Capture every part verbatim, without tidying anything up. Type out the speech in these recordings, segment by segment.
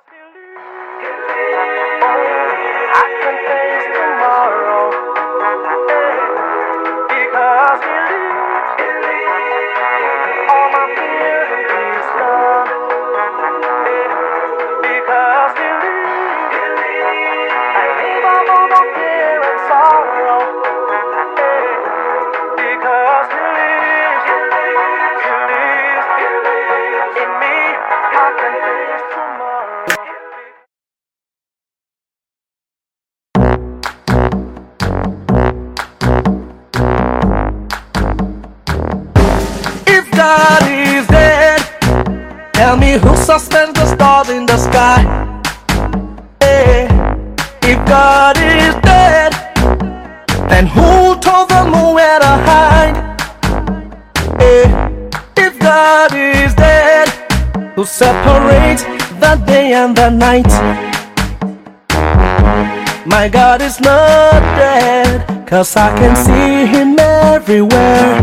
I can face tomorrow because he lives. All my fear is gone because he lives. I leave all of my fear and sorrow because he lives. He lives in me. I can face tomorrow. If God is dead, tell me who suspends the stars in the sky. Hey, if God is dead, then who told the moon where to hide? Hey, if God is dead, who separates the day and the night? My God is not dead, 'cause I can see him everywhere.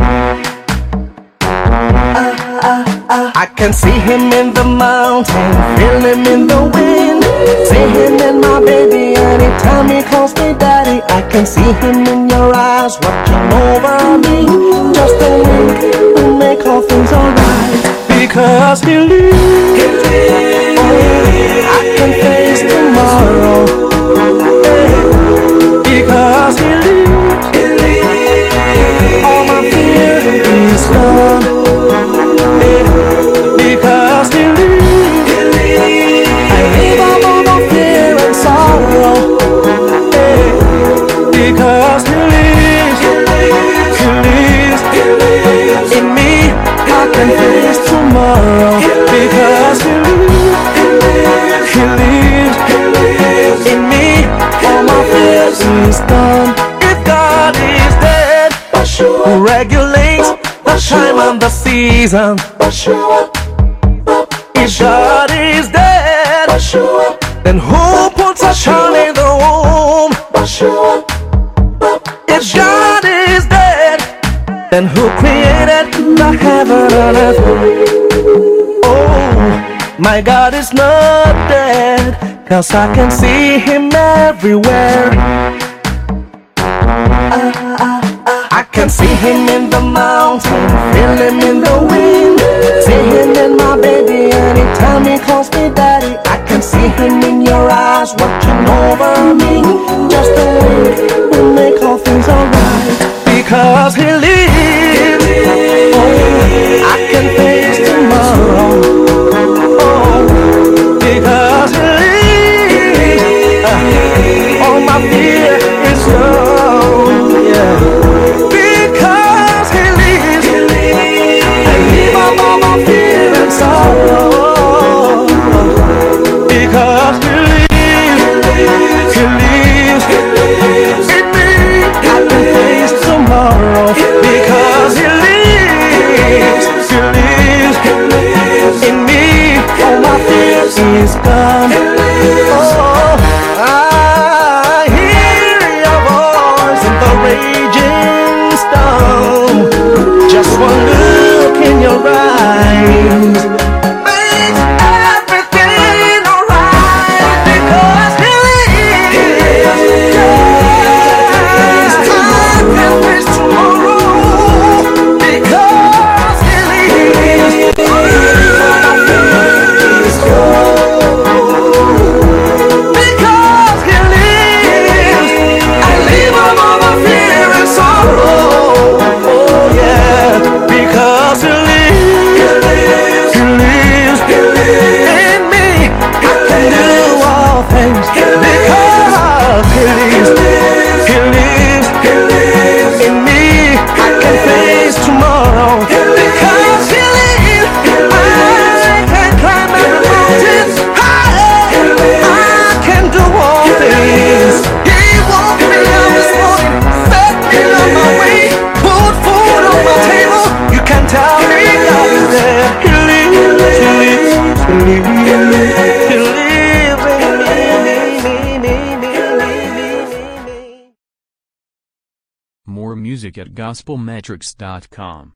I can see him in the mountain, feel him in the wind, see him in my baby anytime he calls me daddy. I can see him in your eyes watching over me. Just a wink will make all things alright. Because he lives, he lives. Oh, I can face tomorrow. Because he lives, he lives. All my fear is gone. Because he lives, he lives. I leave all of my fear and sorrow. Because he lives, he lives, he lives, he lives in me. I can face tomorrow. Because he lives, he lives, he lives, he lives in me. All my fears is gone. If God is dead, who regulates the time and the season? If God is dead, then who puts a child in the womb? If God is dead, then who created the heaven and earth? Oh, my God is not dead, 'cause I can see him everywhere. I can see him in the mountain, feel him in the wind, see him in my baby anytime he calls me daddy. I can see him in your eyes watching over me. Just a wink will make all things alright. Because he lives, oh, I can face tomorrow. Oh, because he lives, uh, all my fear is gone. Yeah. Because he lives, he lives. I leave all my fear and sorrow. Because he lives, he lives, he lives in me. I can face tomorrow. Because he lives, he lives, he lives in me. All my fears is gone. Oh, I hear your voice in the raging storm. Just one look in your eyes makes everything alright. Because he lives, yes, I can face tomorrow. Because he lives, all my fear is gone. Because he lives, I leave all of my fear and sorrow. Oh yeah, because he lives, he lives, he lives, he lives in me. I can do all things because he lives, he lives, he lives in me. I can face tomorrow because he lives. I can climb every mountain high. I can do all things. He woke me up this morning, set me on my way, put food on my table. You can tell me God is there. He lives, he lives, he lives, he lives, he lives in me, me, me, me, me, me, me. More music at gospel metrics dot com.